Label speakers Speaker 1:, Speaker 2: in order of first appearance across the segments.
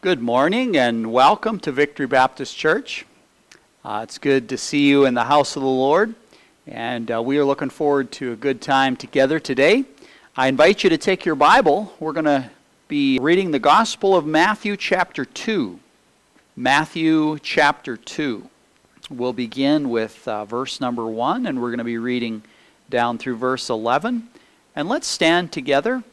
Speaker 1: Good morning and welcome to Victory Baptist Church. It's good to see you in the house of the Lord, and we are looking forward to a good time together today. I invite you to take your Bible. We're going to be reading the Gospel of Matthew chapter 2. Matthew chapter 2. We'll begin with verse number 1, and we're going to be reading down through verse 11. And let's stand together.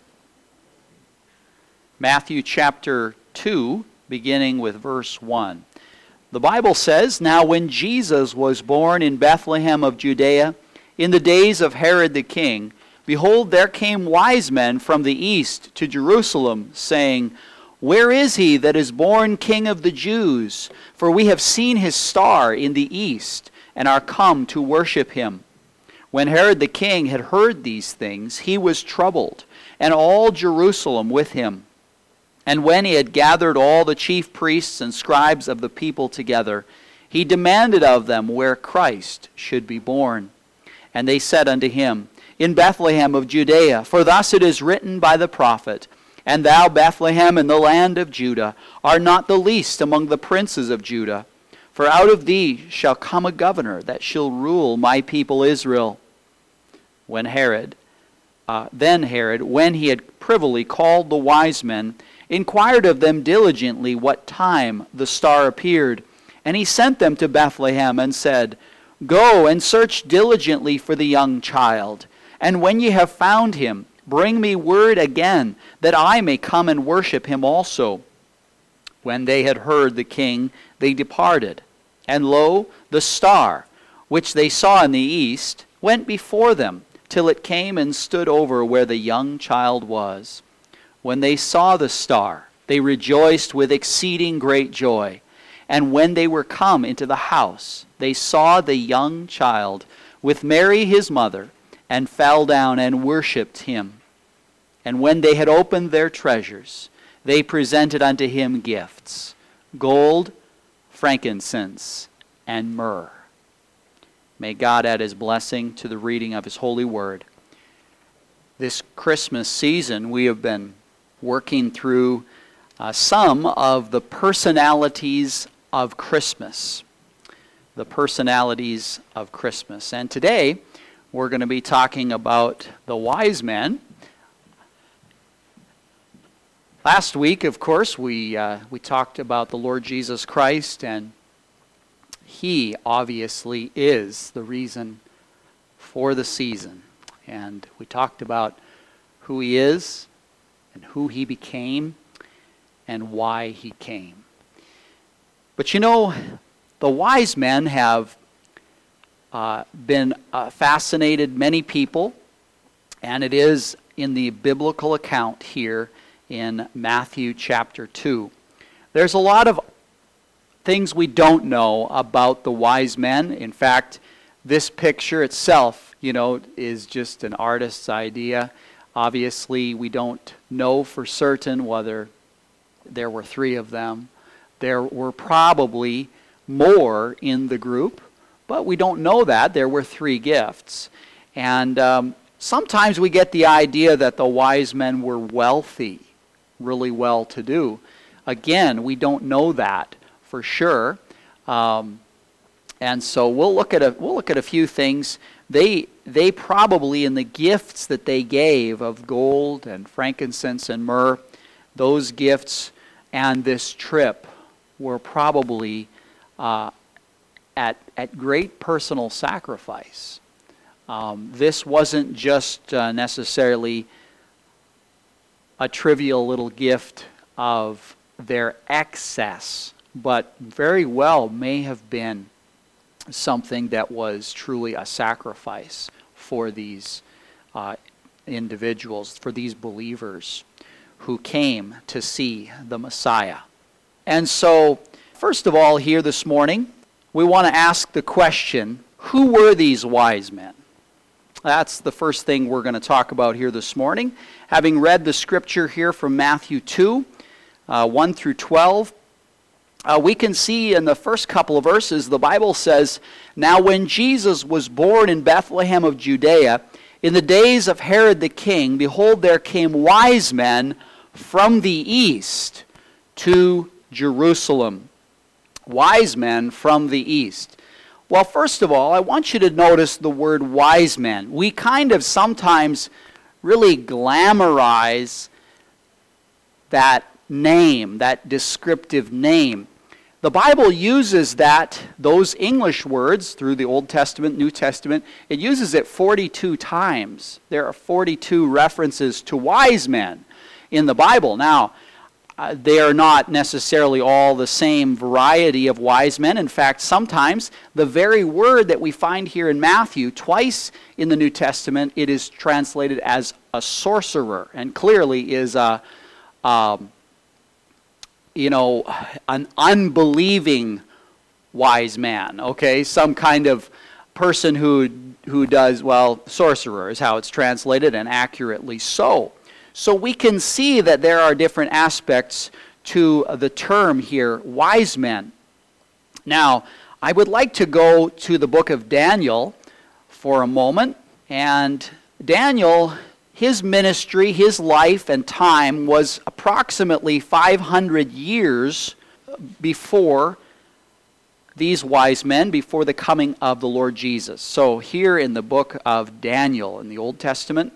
Speaker 1: Matthew chapter 2, beginning with verse 1. The Bible says, "Now when Jesus was born in Bethlehem of Judea, in the days of Herod the king, behold, there came wise men from the east to Jerusalem, saying, Where is he that is born King of the Jews? For we have seen his star in the east, and are come to worship him. When Herod the king had heard these things, he was troubled, and all Jerusalem with him. And when he had gathered all the chief priests and scribes of the people together, he demanded of them where Christ should be born. And they said unto him, In Bethlehem of Judea, for thus it is written by the prophet, And thou, Bethlehem, in the land of Judah, art not the least among the princes of Judah. For out of thee shall come a governor that shall rule my people Israel. Then Herod, when he had privily called the wise men, inquired of them diligently what time the star appeared. And he sent them to Bethlehem, and said, Go and search diligently for the young child, and when ye have found him, bring me word again, that I may come and worship him also. When they had heard the king, they departed. And lo, the star, which they saw in the east, went before them, till it came and stood over where the young child was. When they saw the star, they rejoiced with exceeding great joy. And when they were come into the house, they saw the young child with Mary his mother, and fell down and worshipped him. And when they had opened their treasures, they presented unto him gifts, gold, frankincense, and myrrh." May God add his blessing to the reading of his holy word. This Christmas season, we have been working through some of the personalities of Christmas. The personalities of Christmas. And today, we're going to be talking about the wise men. Last week, of course, we talked about the Lord Jesus Christ, and he obviously is the reason for the season. And we talked about who he is, and who he became, and why he came. But you know, the wise men have been fascinated many people, and it is in the biblical account here in Matthew chapter 2. There's a lot of things we don't know about the wise men. In fact, this picture itself, is just an artist's idea. Obviously, we don't know for certain whether there were 3 of them. There were probably more in the group, but we don't know that. There were 3 gifts. And sometimes we get the idea that the wise men were wealthy, really well-to-do. Again, we don't know that for sure. And so we'll look at a few things. They probably, in the gifts that they gave of gold and frankincense and myrrh, those gifts and this trip were probably at great personal sacrifice. This wasn't just necessarily a trivial little gift of their excess, but very well may have been something that was truly a sacrifice for these individuals, for these believers who came to see the Messiah. And so, first of all, here this morning, we want to ask the question, who were these wise men? That's the first thing we're going to talk about here this morning. Having read the scripture here from Matthew 2, 1 through 12, we can see in the first couple of verses, the Bible says, "Now when Jesus was born in Bethlehem of Judea, in the days of Herod the king, behold, there came wise men from the east to Jerusalem. Wise men from the east. Well, first of all, I want you to notice the word wise men. We kind of sometimes really glamorize that name, that descriptive name. The Bible uses those English words through the Old Testament, New Testament. It uses it 42 times. There are 42 references to wise men in the Bible. Now, they are not necessarily all the same variety of wise men. In fact, sometimes the very word that we find here in Matthew, twice in the New Testament, it is translated as a sorcerer, and clearly is an unbelieving wise man, okay? Some kind of person who does, sorcerer is how it's translated, and accurately so. So we can see that there are different aspects to the term here, wise men. Now, I would like to go to the book of Daniel for a moment, and Daniel, his ministry, his life and time was approximately 500 years before these wise men, before the coming of the Lord Jesus. So here in the book of Daniel in the Old Testament,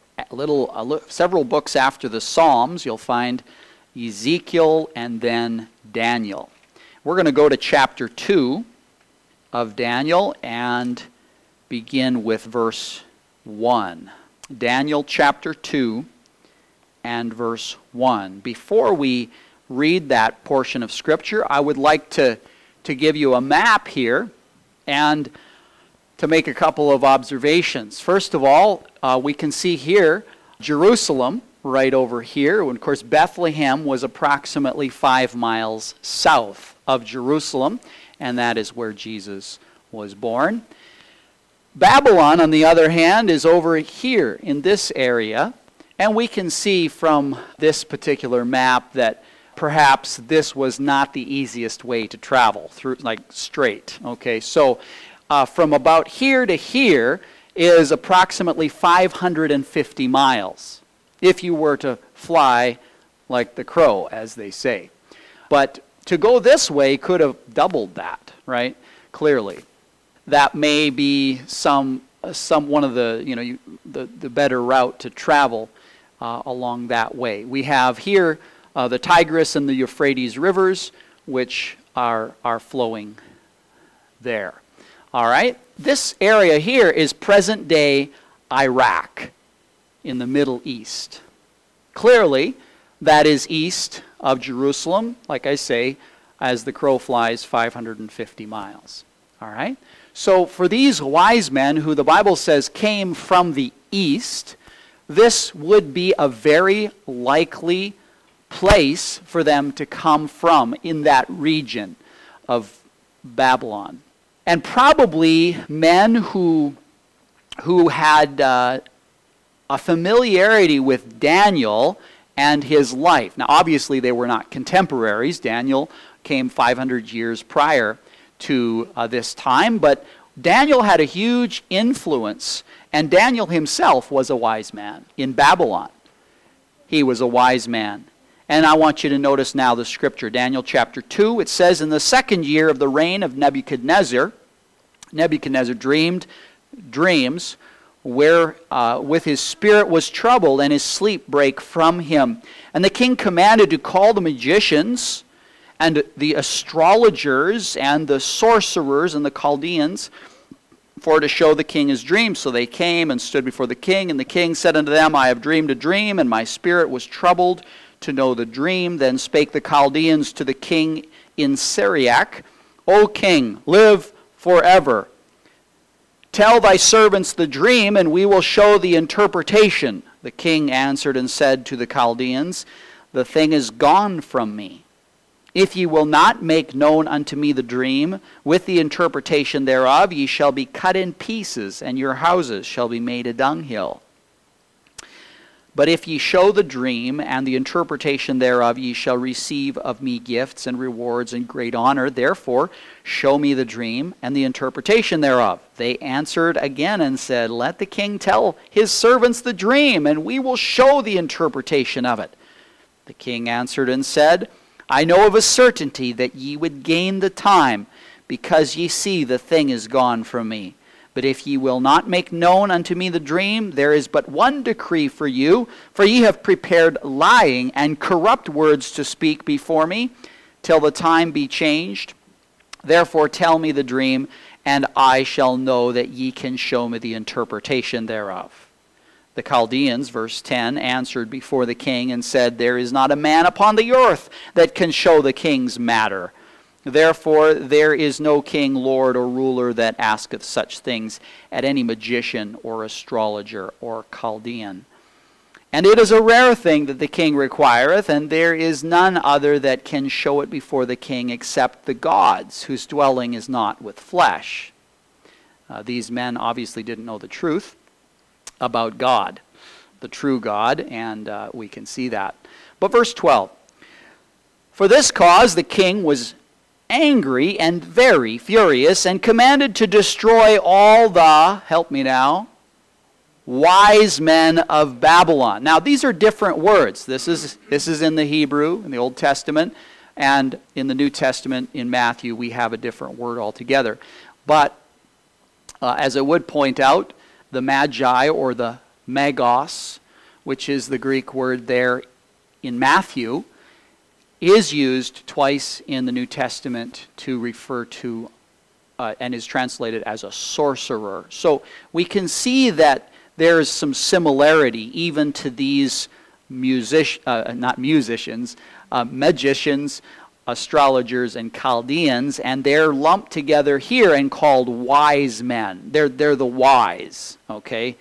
Speaker 1: several books after the Psalms, you'll find Ezekiel and then Daniel. We're going to go to chapter 2 of Daniel and begin with verse 1. Daniel chapter 2 and verse 1. Before we read that portion of Scripture, I would like to give you a map here and to make a couple of observations. First of all, we can see here Jerusalem right over here. And of course, Bethlehem was approximately 5 miles south of Jerusalem, and that is where Jesus was born. Babylon, on the other hand, is over here in this area, and we can see from this particular map that perhaps this was not the easiest way to travel through, like straight. Okay, so from about here to here is approximately 550 miles, if you were to fly like the crow, as they say. But to go this way could have doubled that, right? Clearly. That may be some one of the the better route to travel along that way. We have here the Tigris and the Euphrates rivers, which are flowing there. All right? This area here is present-day Iraq in the Middle East. Clearly, that is east of Jerusalem, like I say, as the crow flies 550 miles. All right? So for these wise men who the Bible says came from the east, this would be a very likely place for them to come from in that region of Babylon. And probably men who had a familiarity with Daniel and his life. Now, obviously, they were not contemporaries. Daniel came 500 years prior to this time, but Daniel had a huge influence, and Daniel himself was a wise man in Babylon. He was a wise man. And I want you to notice now the scripture, Daniel chapter 2. It says, in the 2nd year of the reign of Nebuchadnezzar dreamed dreams where with his spirit was troubled, and his sleep brake from him. And the king commanded to call the magicians and the astrologers and the sorcerers and the Chaldeans for to show the king his dream. So they came and stood before the king, and the king said unto them, I have dreamed a dream, and my spirit was troubled to know the dream. Then spake the Chaldeans to the king in Syriac, O king, live forever. Tell thy servants the dream, and we will show the interpretation. The king answered and said to the Chaldeans, the thing is gone from me. If ye will not make known unto me the dream, with the interpretation thereof, ye shall be cut in pieces, and your houses shall be made a dunghill. But if ye show the dream and the interpretation thereof, ye shall receive of me gifts and rewards and great honor. Therefore, show me the dream and the interpretation thereof. They answered again and said, let the king tell his servants the dream, and we will show the interpretation of it. The king answered and said, I know of a certainty that ye would gain the time, because ye see the thing is gone from me. But if ye will not make known unto me the dream, there is but one decree for you, for ye have prepared lying and corrupt words to speak before me, till the time be changed. Therefore tell me the dream, and I shall know that ye can show me the interpretation thereof. The Chaldeans, verse 10, answered before the king and said, There is not a man upon the earth that can show the king's matter. Therefore there is no king, lord, or ruler that asketh such things at any magician or astrologer or Chaldean. And it is a rare thing that the king requireth, and there is none other that can show it before the king except the gods, whose dwelling is not with flesh. These men obviously didn't know the truth about God, the true God, and we can see that. But verse 12, For this cause the king was angry and very furious, and commanded to destroy all the, help me now, wise men of Babylon. Now these are different words. This is in the Hebrew, in the Old Testament, and in the New Testament, in Matthew, we have a different word altogether. But as I would point out, the Magi, or the Magos, which is the Greek word there in Matthew, is used twice in the New Testament to refer to and is translated as a sorcerer. So we can see that there is some similarity even to these magicians, astrologers, and Chaldeans, and they're lumped together here and called wise men. They're the wise, okay?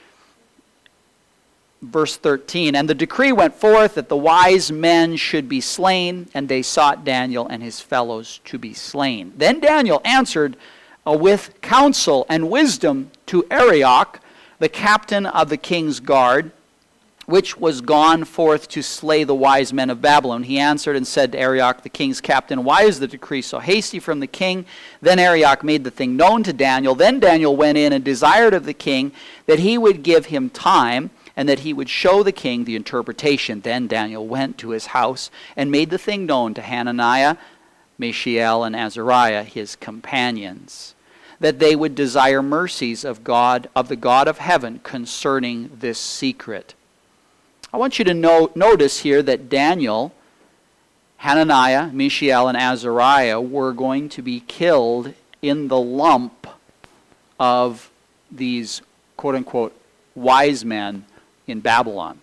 Speaker 1: Verse 13, And the decree went forth that the wise men should be slain, and they sought Daniel and his fellows to be slain. Then Daniel answered with counsel and wisdom to Arioch, the captain of the king's guard, which was gone forth to slay the wise men of Babylon. He answered and said to Arioch, the king's captain, Why is the decree so hasty from the king? Then Arioch made the thing known to Daniel. Then Daniel went in and desired of the king that he would give him time, and that he would show the king the interpretation. Then Daniel went to his house and made the thing known to Hananiah, Mishael, and Azariah, his companions, that they would desire mercies of God, of the God of heaven, concerning this secret. I want you to notice here that Daniel, Hananiah, Mishael, and Azariah were going to be killed in the lump of these quote-unquote wise men in Babylon.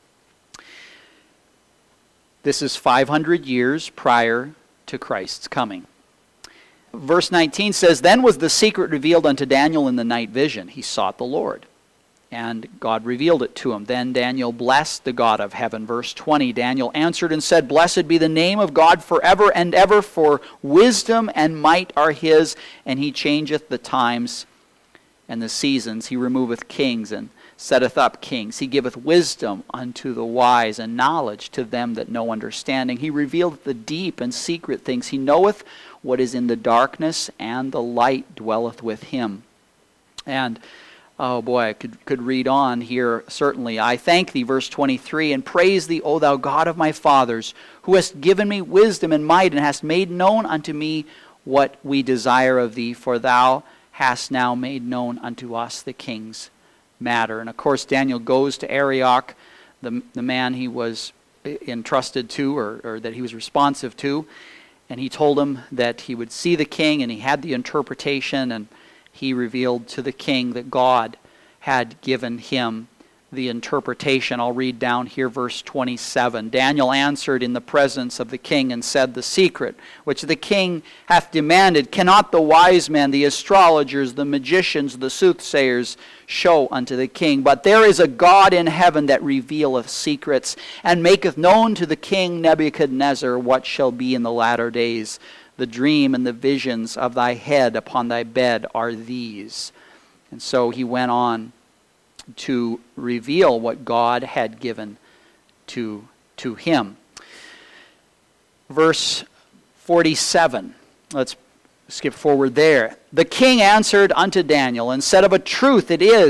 Speaker 1: This is 500 years prior to Christ's coming. Verse 19 says, Then was the secret revealed unto Daniel in the night vision. He sought the Lord, and God revealed it to him. Then Daniel blessed the God of heaven. Verse 20, Daniel answered and said, Blessed be the name of God forever and ever, for wisdom and might are his, and he changeth the times and the seasons. He removeth kings and setteth up kings. He giveth wisdom unto the wise, and knowledge to them that know understanding. He revealeth the deep and secret things. He knoweth what is in the darkness, and the light dwelleth with him. And, oh boy, I could read on here, certainly. I thank thee, verse 23, and praise thee, O thou God of my fathers, who hast given me wisdom and might, and hast made known unto me what we desire of thee, for thou hast now made known unto us the king's matter. And of course Daniel goes to Arioch, the man he was entrusted to, or that he was responsive to, and he told him that he would see the king, and he had the interpretation, and he revealed to the king that God had given him the interpretation. I'll read down here verse 27. Daniel answered in the presence of the king and said, The secret which the king hath demanded cannot the wise men, the astrologers, the magicians, the soothsayers show unto the king. But there is a God in heaven that revealeth secrets, and maketh known to the king Nebuchadnezzar what shall be in the latter days. The dream and the visions of thy head upon thy bed are these. And so he went on to reveal what God had given to him. Verse 47. Let's skip forward there. The king answered unto Daniel and said, Of a truth it is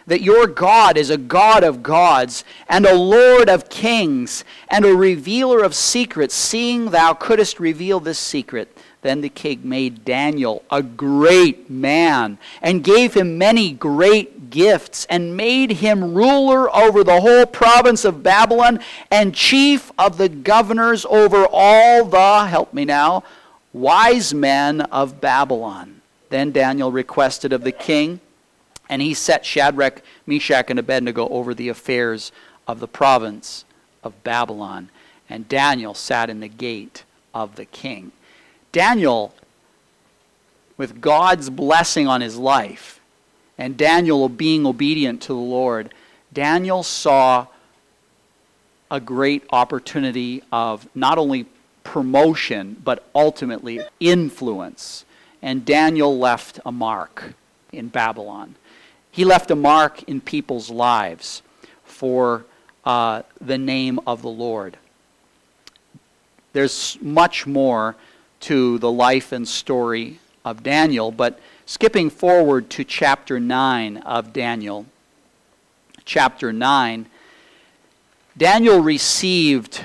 Speaker 1: that your God is a God of gods, and a Lord of kings, and a revealer of secrets, seeing thou couldest reveal this secret. Then the king made Daniel a great man, and gave him many great gifts, and made him ruler over the whole province of Babylon, and chief of the governors over all the, help me now, wise men of Babylon. Then Daniel requested of the king, and he set Shadrach, Meshach, and Abednego over the affairs of the province of Babylon. And Daniel sat in the gate of the king. Daniel, with God's blessing on his life, and Daniel being obedient to the Lord, Daniel saw a great opportunity of not only promotion, but ultimately influence. And Daniel left a mark in Babylon. He left a mark in people's lives for the name of the Lord. There's much more to the life and story of Daniel, but skipping forward to chapter 9 of Daniel. Chapter 9, Daniel received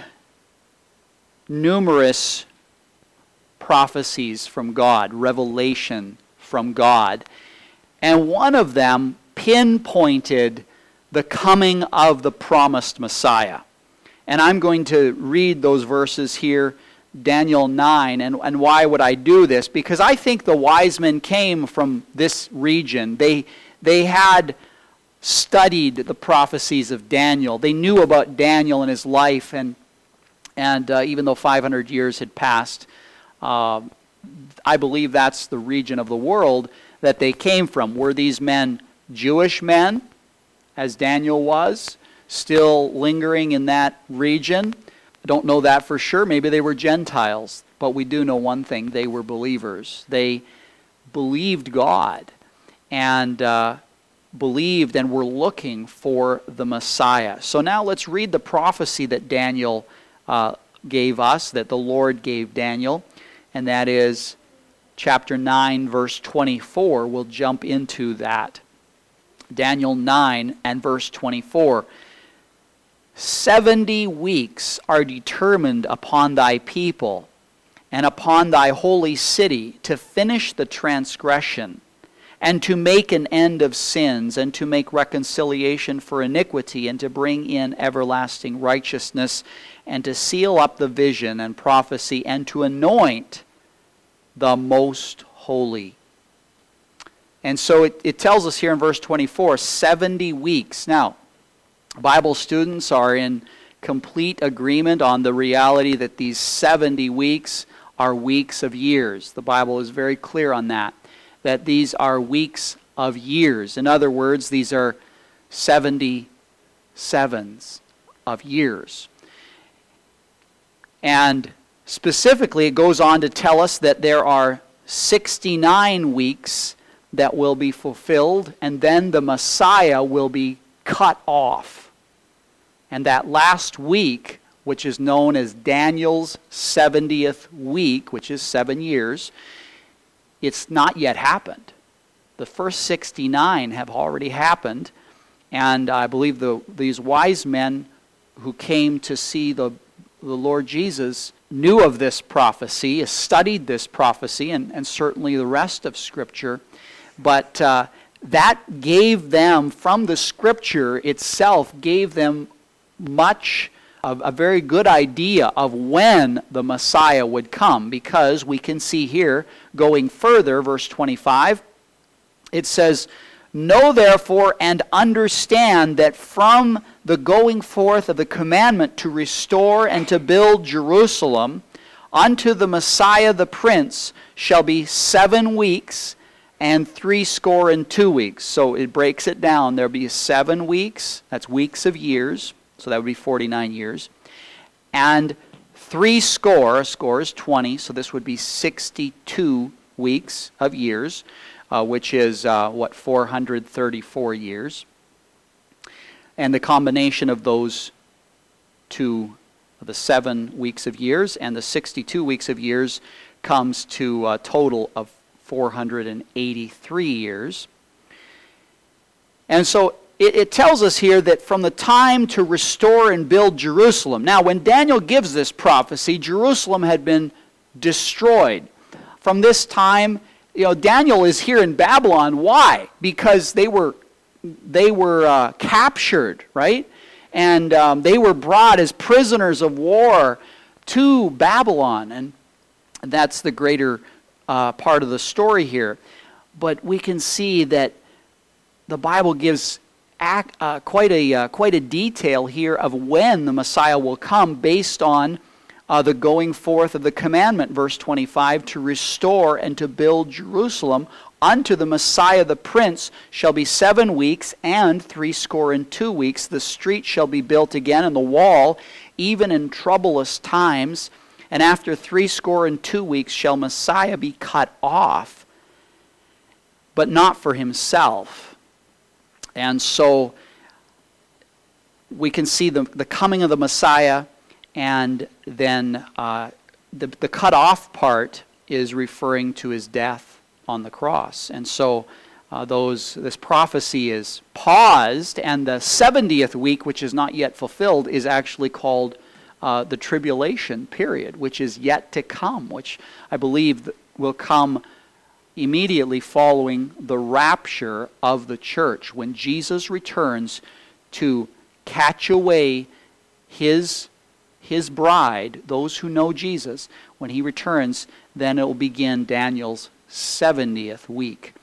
Speaker 1: numerous prophecies from God, revelation from God, and one of them pinpointed the coming of the promised Messiah. And I'm going to read those verses here, Daniel 9. And why would I do this? Because I think the wise men came from this region. They had studied the prophecies of Daniel. They knew about Daniel and his life, and even though 500 years had passed, I believe that's the region of the world that they came from. Were these men Jewish men, as Daniel was, still lingering in that region? I don't know that for sure. Maybe they were Gentiles, but we do know one thing: they were believers. They believed God and believed and were looking for the Messiah. So now let's read the prophecy that Daniel gave us, that the Lord gave Daniel, and that is chapter 9, verse 24. We'll jump into that. Daniel 9 and verse 24. 70 weeks are determined upon thy people and upon thy holy city to finish the transgression, and to make an end of sins, and to make reconciliation for iniquity, and to bring in everlasting righteousness, and to seal up the vision and prophecy, and to anoint the most holy. And so it tells us here in verse 24, 70 weeks. Now, Bible students are in complete agreement on the reality that these 70 weeks are weeks of years. The Bible is very clear on that these are weeks of years. In other words, these are 77s of years. And specifically, it goes on to tell us that there are 69 weeks that will be fulfilled, and then the Messiah will be cut off. And that last week, which is known as Daniel's 70th week, which is 7 years, it's not yet happened. The first 69 have already happened, and I believe these wise men who came to see the Lord Jesus knew of this prophecy, studied this prophecy, and certainly the rest of Scripture, but that gave them, from the Scripture itself, gave them much of a very good idea of when the Messiah would come, because we can see here, going further, verse 25, it says, "Know therefore and understand that from the going forth of the commandment to restore and to build Jerusalem unto the Messiah the Prince shall be 7 weeks and 62 weeks." So it breaks it down. There'll be 7 weeks, that's weeks of years, so that would be 49 years. And 60, a score is 20, so this would be 62 weeks of years, which is, 434 years. And the combination of those two, the 7 weeks of years and the 62 weeks of years, comes to a total of 483 years. And so it tells us here that from the time to restore and build Jerusalem. Now, when Daniel gives this prophecy, Jerusalem had been destroyed. From this time, Daniel is here in Babylon. Why? Because they were captured, right? And they were brought as prisoners of war to Babylon. And that's the greater part of the story here. But we can see that the Bible gives quite a detail here of when the Messiah will come based on the going forth of the commandment, verse 25, to restore and to build Jerusalem. Unto the Messiah the Prince shall be 7 weeks, and 62 weeks. The street shall be built again, and the wall, even in troublous times. And after 62 weeks shall Messiah be cut off, but not for himself. And so we can see the coming of the Messiah, and then the cut off part is referring to his death on the cross. And so this prophecy is paused, and the 70th week, which is not yet fulfilled, is actually called the tribulation period, which is yet to come, which I believe will come immediately following the rapture of the church, when Jesus returns to catch away his bride, those who know Jesus. When he returns, then it will begin Daniel's 70th week,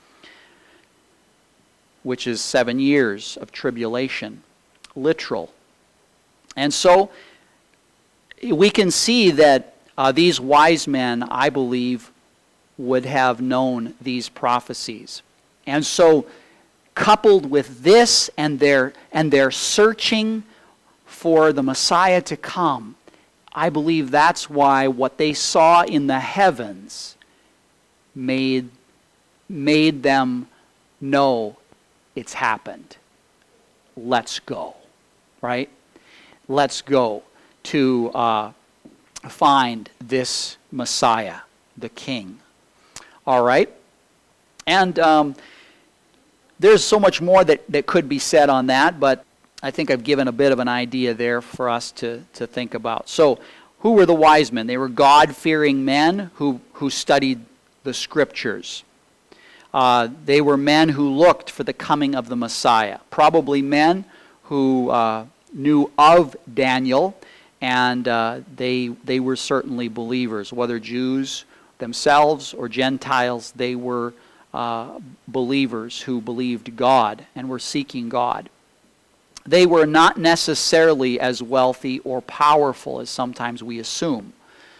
Speaker 1: which is 7 years of tribulation, literal. And so we can see that these wise men, I believe, would have known these prophecies. And so, coupled with this and their searching for the Messiah to come, I believe that's why what they saw in the heavens made them know it's happened. Let's go, right? Let's go to find this Messiah, the King. All right? And there's so much more that could be said on that, but I think I've given a bit of an idea there for us to think about. So, who were the wise men? They were God-fearing men who studied the Scriptures. They were men who looked for the coming of the Messiah. Probably men who knew of Daniel, and they were certainly believers. Whether Jews themselves or Gentiles, they were believers who believed God and were seeking God. They were not necessarily as wealthy or powerful as sometimes we assume.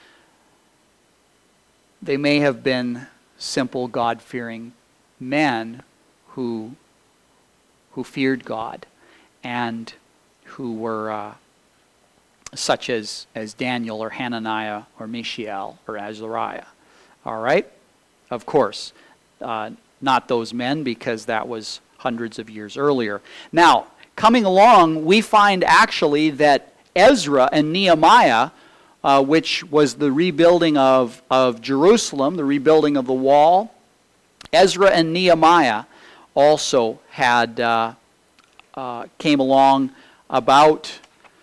Speaker 1: They may have been simple God-fearing men who feared God and who were such as Daniel or Hananiah or Mishael or Azariah. All right? Of course, not those men, because that was hundreds of years earlier. Now, coming along, we find actually that Ezra and Nehemiah, which was the rebuilding of Jerusalem, the rebuilding of the wall, Ezra and Nehemiah also had came along about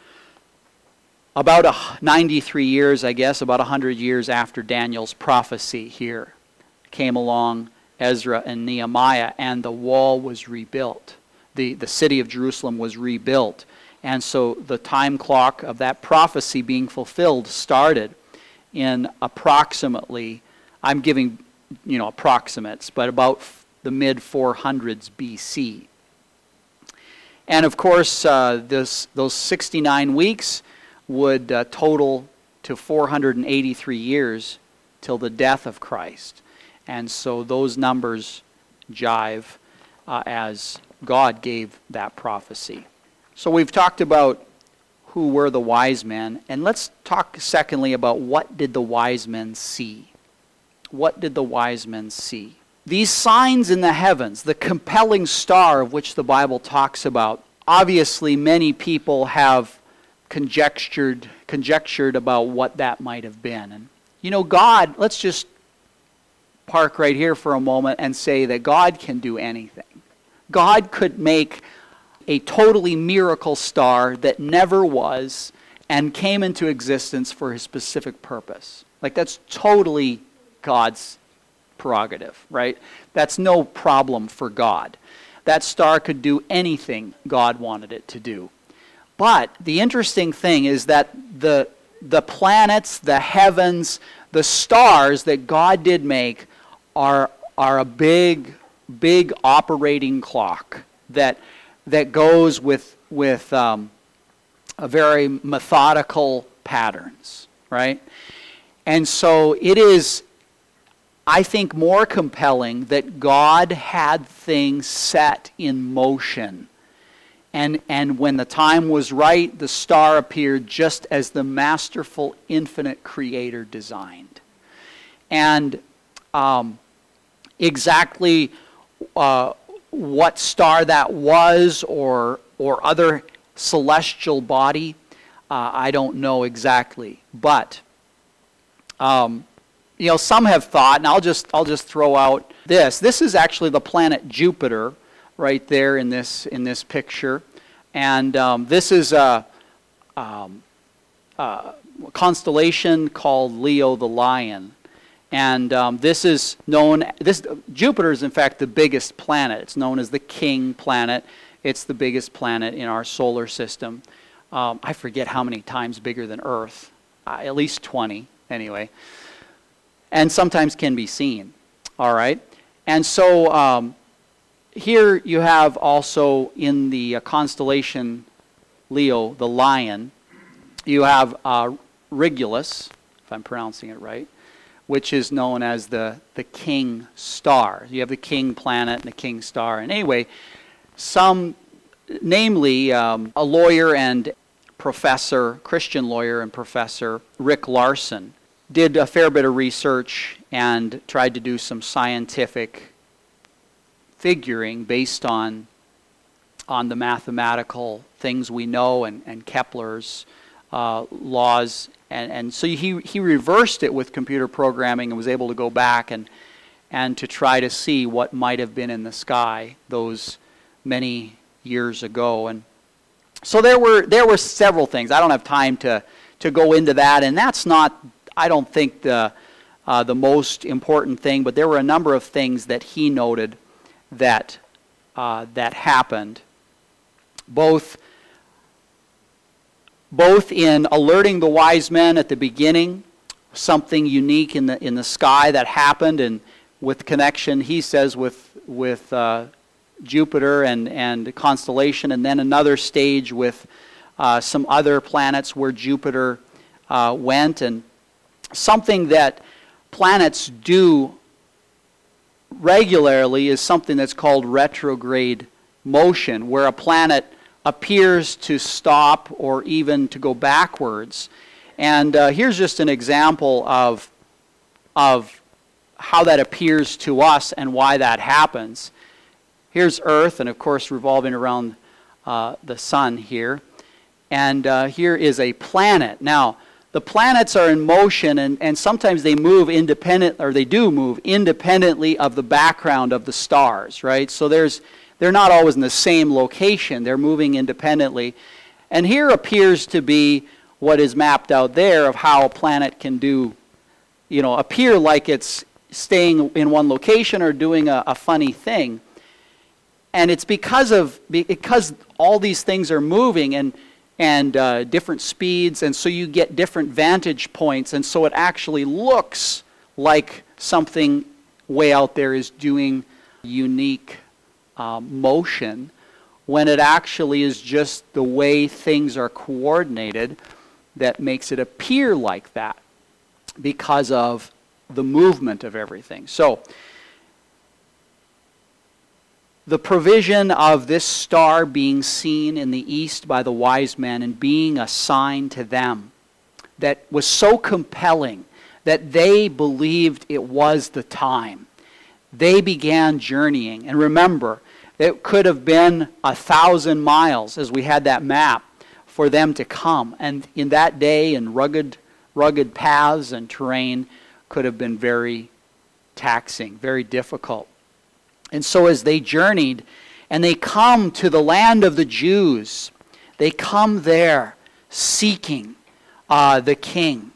Speaker 1: 93 years, I guess, about 100 years after Daniel's prophecy here. Came along Ezra and Nehemiah, and the wall was rebuilt. The city of Jerusalem was rebuilt. And so the time clock of that prophecy being fulfilled started in approximately, I'm giving approximates, but about the mid-400s BC. And of course, those 69 weeks would total to 483 years till the death of Christ. And so those numbers jive as God gave that prophecy. So we've talked about who were the wise men, and let's talk secondly about what did the wise men see. What did the wise men see? These signs in the heavens, the compelling star of which the Bible talks about, obviously many people have conjectured about what that might have been. And God, let's just park right here for a moment and say that God can do anything. God could make a totally miracle star that never was and came into existence for his specific purpose. Like, that's totally God's prerogative, right? That's no problem for God. That star could do anything God wanted it to do. But the interesting thing is that the planets, the heavens, the stars that God did make are a big operating clock that goes with a very methodical patterns, right? And so it is, I think, more compelling that God had things set in motion. And when the time was right, the star appeared just as the masterful, infinite Creator designed. And exactly what star that was or other celestial body, I don't know exactly. But some have thought, and I'll just throw out this. This is actually the planet Jupiter, right there in this picture, and this is a constellation called Leo the Lion, and Jupiter is in fact the biggest planet. It's known as the king planet. It's the biggest planet in our solar system. I forget how many times bigger than Earth, at least 20 anyway, and sometimes can be seen. All right, and so here you have also in the constellation Leo, the lion, you have Regulus, if I'm pronouncing it right, which is known as the king star. You have the king planet and the king star. And anyway, namely a lawyer and professor, Christian lawyer and professor, Rick Larson, did a fair bit of research and tried to do some scientific figuring based on the mathematical things we know and Kepler's laws, and so he reversed it with computer programming and was able to go back and to try to see what might have been in the sky those many years ago. And so there were several things. I don't have time to go into that, and that's not, I don't think, the most important thing, but there were a number of things that he noted that happened, both in alerting the wise men at the beginning, something unique in the sky that happened, and with connection, he says, with Jupiter and constellation, and then another stage with some other planets where Jupiter went, and something that planets do regularly is something that's called retrograde motion, where a planet appears to stop or even to go backwards. And here's just an example of how that appears to us and why that happens. Here's Earth, and of course revolving around the sun here. And here is a planet. Now, the planets are in motion, and sometimes they move independent, or they do move independently of the background of the stars, right? So they're not always in the same location. They're moving independently. And here appears to be what is mapped out there of how a planet can appear like it's staying in one location or doing a funny thing. And it's because all these things are moving and different speeds, and so you get different vantage points, and so it actually looks like something way out there is doing unique motion, when it actually is just the way things are coordinated that makes it appear like that because of the movement of everything. So the provision of this star being seen in the east by the wise men and being a sign to them that was so compelling that they believed it was the time. They began journeying. And remember, it could have been 1,000 miles, as we had that map, for them to come. And in that day, and rugged paths and terrain could have been very taxing, very difficult. And so as they journeyed, And they come to the land of the Jews. They come there seeking the king.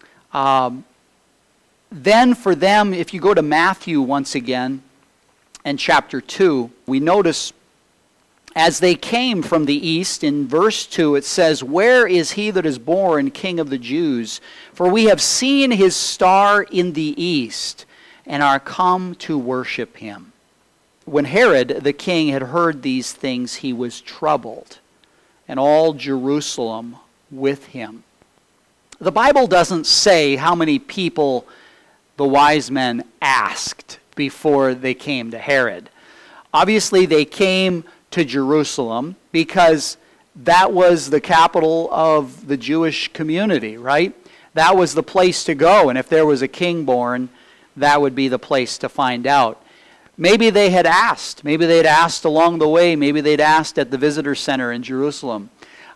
Speaker 1: Then for them, if you go to Matthew once again, and chapter 2, we notice as they came from the east, in verse 2 it says, "Where is he that is born King of the Jews? For we have seen his star in the east, and are come to worship him." When Herod the king had heard these things, he was troubled, and all Jerusalem with him. The Bible doesn't say how many people the wise men asked before they came to Herod. Obviously, they came to Jerusalem because that was the capital of the Jewish community, right? That was the place to go, and if there was a king born, that would be the place to find out. Maybe they had asked. Maybe they'd asked along the way. Maybe they'd asked at the visitor center in Jerusalem.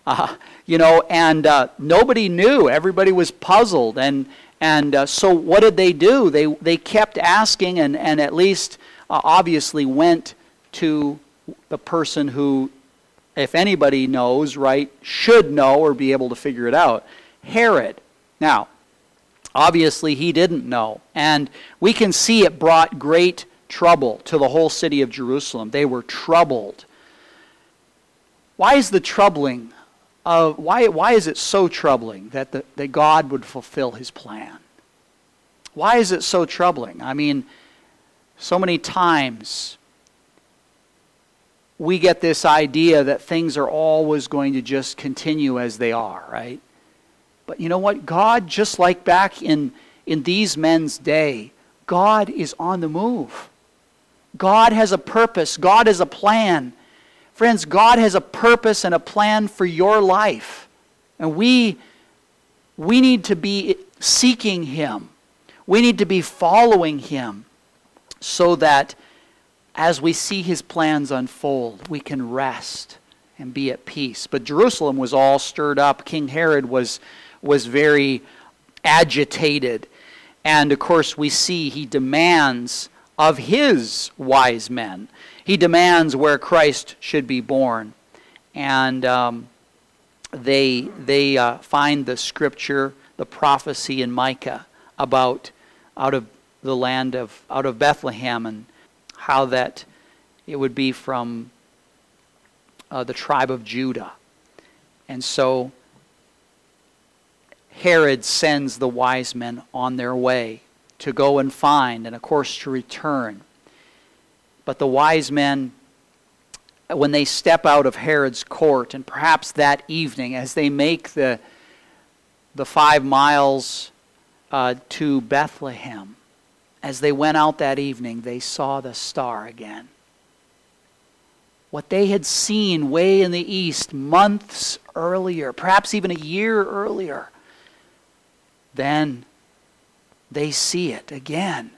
Speaker 1: Nobody knew. Everybody was puzzled. And so what did they do? They kept asking and at least obviously went to the person who, if anybody knows, right, should know or be able to figure it out, Herod. Now, obviously he didn't know. And we can see it brought great trouble to the whole city of Jerusalem. They were troubled. Why is the troubling? Why is it so troubling that God would fulfill his plan? Why is it so troubling? I mean, so many times we get this idea that things are always going to just continue as they are, right? But you know what? God, just like back in these men's day, God is on the move. God has a purpose. God has a plan. Friends, God has a purpose and a plan for your life. And we need to be seeking him. We need to be following him so that as we see his plans unfold, we can rest and be at peace. But Jerusalem was all stirred up. King Herod was very agitated. And of course we see he demands of his wise men. He demands where Christ should be born. And they find the scripture, the prophecy in Micah about out of Bethlehem, and how that it would be from the tribe of Judah. And so Herod sends the wise men on their way to go and find, and of course to return. But the wise men, when they step out of Herod's court, and perhaps that evening as they make the 5 miles to Bethlehem, as they went out that evening, they saw the star again. What they had seen way in the east months earlier, perhaps even a year earlier, then they see it again.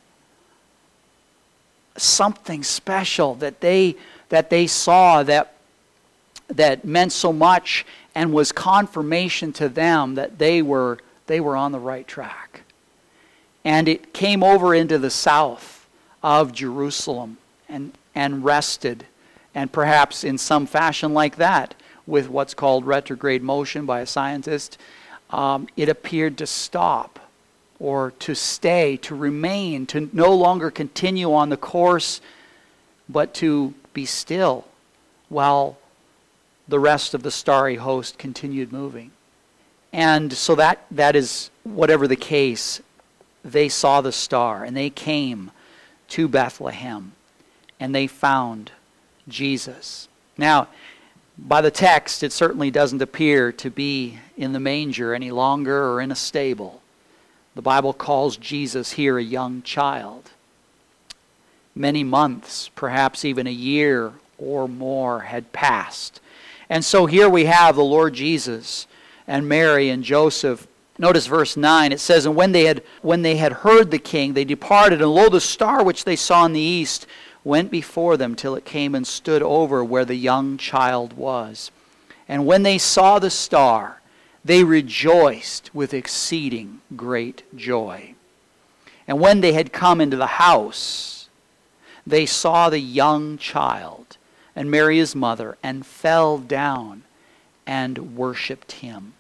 Speaker 1: Something special that they saw that meant so much and was confirmation to them that they were on the right track. And it came over into the south of Jerusalem and rested, and perhaps in some fashion like that, with what's called retrograde motion by a scientist, it appeared to stop or to stay, to remain, to no longer continue on the course, but to be still while the rest of the starry host continued moving. And so that is, whatever the case, they saw the star and they came to Bethlehem and they found Jesus. Now, by the text, it certainly doesn't appear to be in the manger any longer or in a stable. The Bible calls Jesus here a young child. Many months, perhaps even a year or more, had passed. And so here we have the Lord Jesus and Mary and Joseph. Notice verse 9. It says, "And when they had heard the king, they departed, and lo, the star which they saw in the east went before them till it came and stood over where the young child was. And when they saw the star, they rejoiced with exceeding great joy. And when they had come into the house, they saw the young child and Mary his mother, and fell down and worshipped him.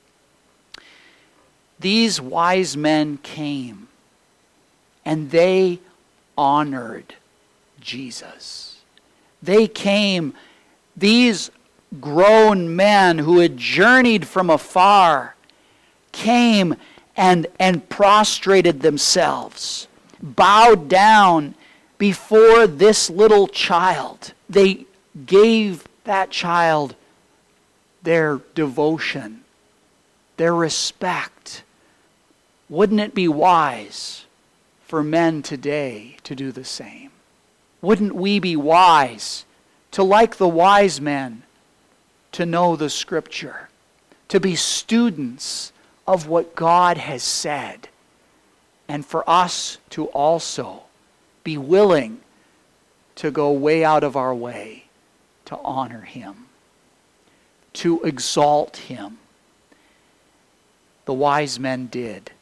Speaker 1: These wise men came, and they honored Jesus. They came, these grown men who had journeyed from afar, came and prostrated themselves, bowed down before this little child. They gave that child their devotion, their respect. Wouldn't it be wise for men today to do the same? Wouldn't we be wise to, like the wise men, to know the Scripture, to be students of what God has said, and for us to also be willing to go way out of our way to honor him, to exalt him? The wise men did.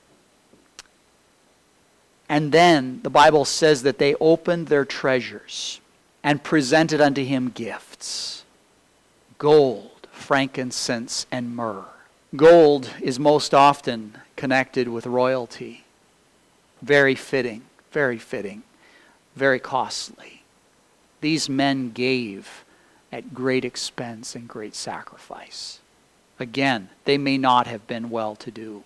Speaker 1: And then the Bible says that they opened their treasures and presented unto him gifts: gold, frankincense, and myrrh. Gold is most often connected with royalty. Very fitting, very costly. These men gave at great expense and great sacrifice. Again, they may not have been well-to-do,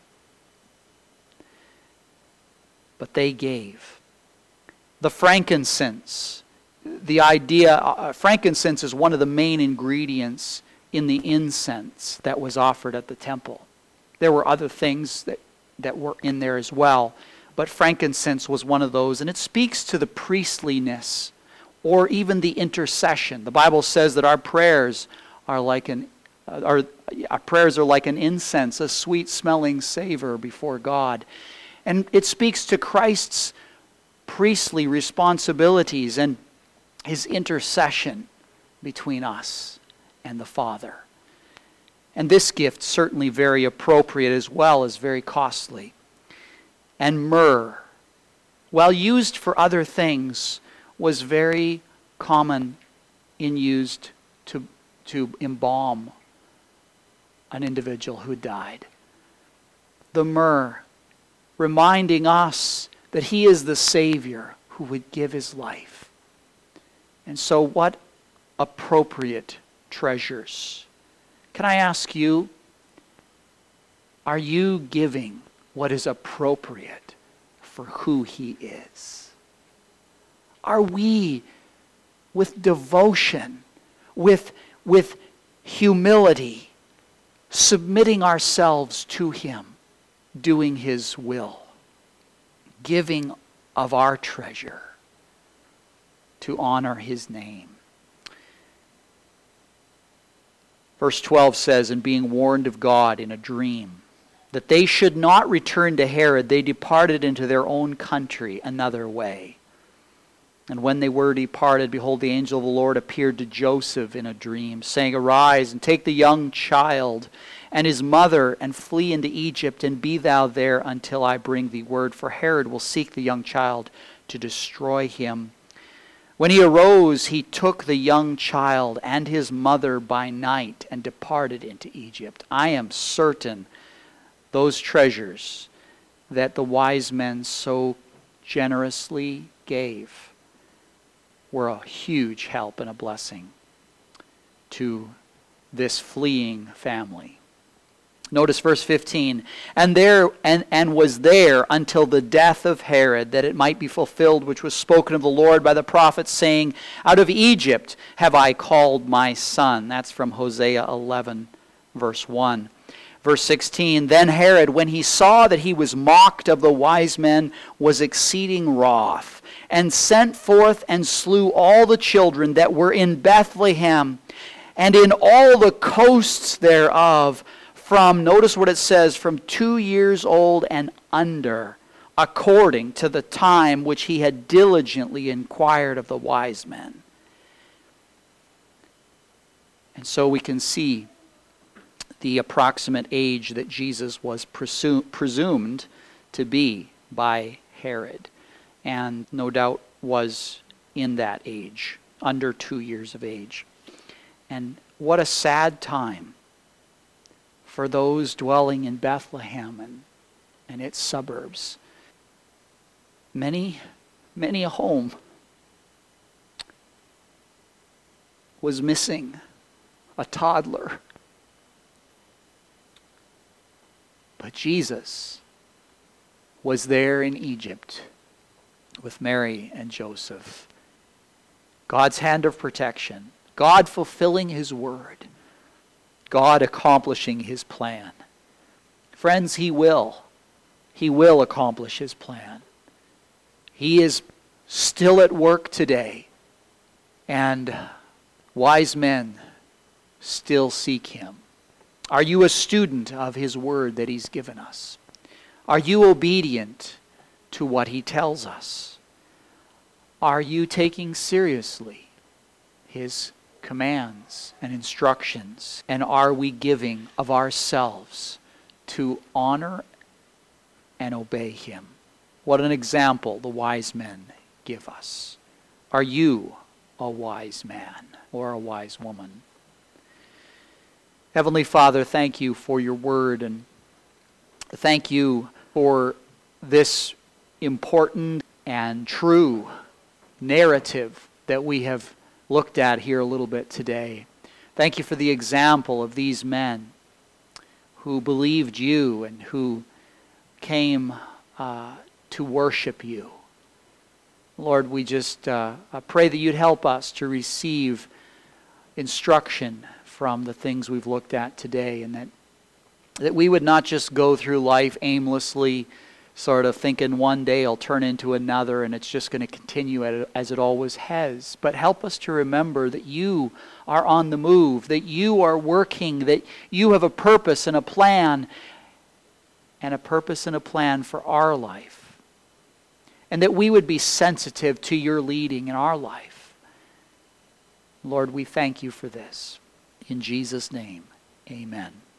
Speaker 1: but they gave. The frankincense, frankincense is one of the main ingredients in the incense that was offered at the temple. There were other things that were in there as well, but frankincense was one of those, and it speaks to the priestliness or even the intercession. The Bible says that our prayers are like an incense, a sweet-smelling savor before God. And it speaks to Christ's priestly responsibilities and his intercession between us and the Father. And this gift, certainly very appropriate as well as very costly. And myrrh, while used for other things, was very common in used to embalm an individual who died. The myrrh, reminding us that he is the Savior who would give his life. And so what appropriate treasures. Can I ask you, are you giving what is appropriate for who he is? Are we, with devotion, with humility, submitting ourselves to him, doing his will, giving of our treasure to honor his name? Verse 12 says, "And being warned of God in a dream, that they should not return to Herod, they departed into their own country another way. And when they were departed, behold, the angel of the Lord appeared to Joseph in a dream, saying, Arise, and take the young child and his mother, and flee into Egypt, and be thou there until I bring thee word. For Herod will seek the young child to destroy him. When he arose, he took the young child and his mother by night and departed into Egypt." I am certain those treasures that the wise men so generously gave were a huge help and a blessing to this fleeing family. Notice verse 15, and was there until the death of Herod, that it might be fulfilled which was spoken of the Lord by the prophet, saying, Out of Egypt have I called my son. That's from Hosea 11, verse 1. Verse 16, Then Herod, when he saw that he was mocked of the wise men, was exceeding wroth, and sent forth and slew all the children that were in Bethlehem, and in all the coasts thereof, notice what it says, from 2 years old and under, according to the time which he had diligently inquired of the wise men. And so we can see the approximate age that Jesus was presumed to be by Herod, and no doubt was in that age under 2 years of age. And what a sad time for those dwelling in Bethlehem and its suburbs. Many a home was missing a toddler. But Jesus was there in Egypt with Mary and Joseph. God's hand of protection. God fulfilling His word. God accomplishing His plan. Friends, He will. He will accomplish His plan. He is still at work today. And wise men still seek Him. Are you a student of His word that He's given us? Are you obedient to what He tells us? Are you taking seriously His commands and instructions? And are we giving of ourselves to honor and obey Him? What an example the wise men give us. Are you a wise man or a wise woman? Heavenly Father, thank You for Your word, and thank You for this important and true narrative that we have looked at here a little bit today. Thank You for the example of these men who believed You and who came to worship You. Lord, we just pray that You'd help us to receive instruction from the things we've looked at today, and that we would not just go through life aimlessly, sort of thinking one day will turn into another and it's just going to continue as it always has. But help us to remember that You are on the move, that You are working, that You have a purpose and a plan, and a purpose and a plan for our life. And that we would be sensitive to Your leading in our life. Lord, we thank You for this. In Jesus' name, amen.